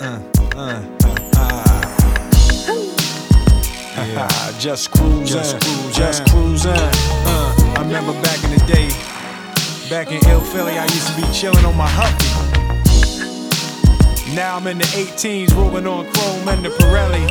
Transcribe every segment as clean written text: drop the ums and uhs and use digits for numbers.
Just cruising, just cruising. I remember back in the day, back in Ill Philly, I used to be chilling on my Huffy. Now I'm in the 18s, rolling on Chrome and the Pirelli,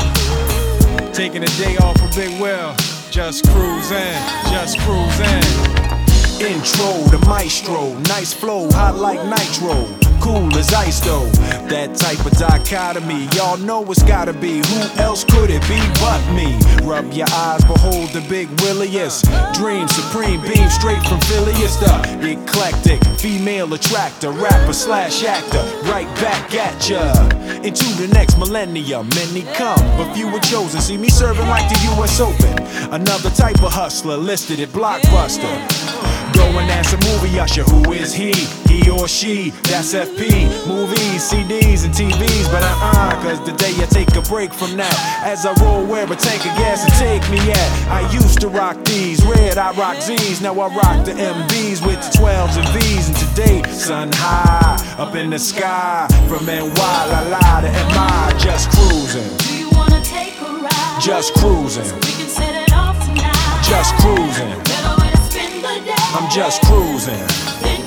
taking a day off for Big Will. Just cruising, just cruising. Intro to Maestro, nice flow, hot like nitro, cool as ice though. That type of dichotomy, y'all know it's gotta be. Who else could it be but me? Rub your eyes, behold the big williest. Dream supreme, beam straight from Philly. It's the eclectic, female attractor, rapper slash actor, right back at ya. Into the next millennium, many come, but few were chosen. See me serving like the US Open. Another type of hustler listed at Blockbuster. Go and ask a movie usher, who is he? He or she, that's FP. Movies, CDs, and TVs, but cause today I take a break from that. As I roll where a tank of gas and take me at. I used to rock these, red I rock Z's. Now I rock the MBs with the 12s and V's. And today, sun high, up in the sky. From NY, la la to MI, just cruising. Do you wanna take a ride? Just cruising. So we can set it off tonight. Just cruising. Better way to spend the day. I'm just cruising. Then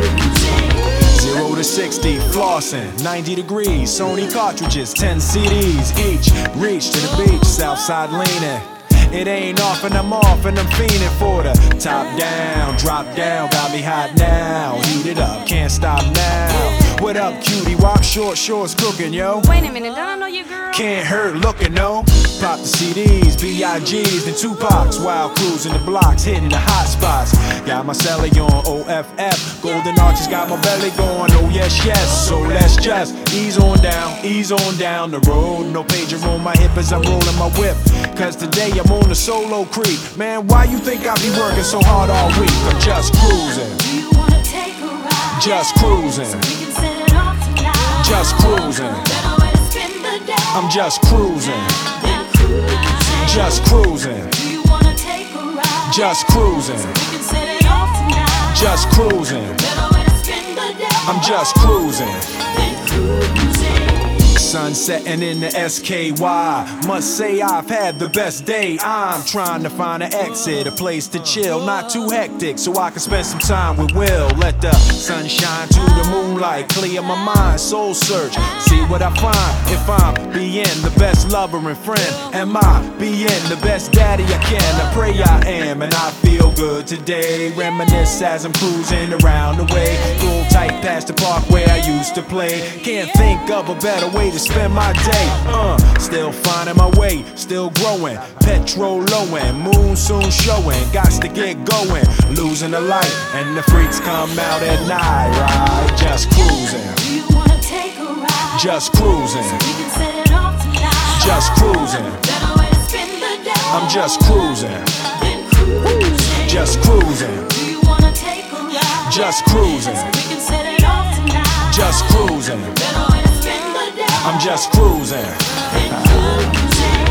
cruising. 0 to 60, flossing, 90 degrees, Sony cartridges, 10 CDs each. Reach to the beach, Southside leaning. It ain't off and I'm off and I'm fiending for the top down, drop down, got me hot now. Heat it up, can't stop now. What up, cutie? Wop short shorts cooking, yo. Wait a minute, don't I know you, girl? Can't hurt looking, no. Pop the CDs, B.I.G.'s, and Tupacs while cruising the blocks, hitting the hot spots. Got my celly on OFF, golden arches got my belly going. Oh yes, yes. So let's just ease on down the road. No pager on my hip as I'm rolling my whip. Cause today I'm on the solo creep. Man, why you think I be working so hard all week? I'm just cruising. Do you wanna take a ride? Just cruising. So we can set it off tonight. Just cruising. Better way to spend the day. I'm just cruising. Then cruising. Just cruising. Do you wanna take a ride? Just cruising. So we can set it off tonight. Just cruising. Better way to spend the day. I'm just cruising. Then cruising. Sun setting in the SKY. Must say I've had the best day. I'm trying to find an exit, a place to chill, not too hectic, so I can spend some time with Will. Let the sun shine to the moonlight, clear my mind, soul search, see what I find. If I'm being the best lover and friend, am I being the best daddy I can? I pray I am, and I feel good today. Reminisce as I'm cruising around the way. Roll tight past the park where I used to play. Can't think of a better way to spend my day. Still finding my way, still growing. Petrol lowing, moon soon showing. Gots to get going, losing the light, and the freaks come out at night. Right, just cruising. Do you wanna take a ride? Just cruising. So we can set it off tonight. Just cruising. Better way to spend the day. I'm just cruising. Then cruising. Just cruising. Do you wanna take a ride? Just cruising. So we can set it off tonight. Just cruising. Better way to spend the day. I'm just cruising. Then cruising.